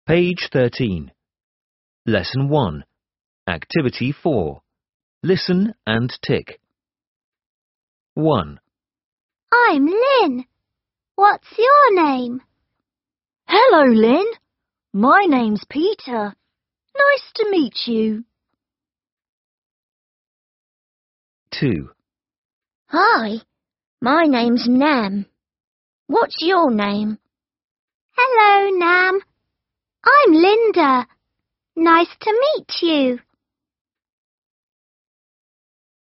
Page 13. Lesson 1. Activity 4. Listen and tick. 1. I'm Lynn. What's your name? Hello, Lynn. My name's Peter. Nice to meet you. 2. Hi, my name's Nam. What's your name? Hello, Nam. I'm Linda. Nice to meet you.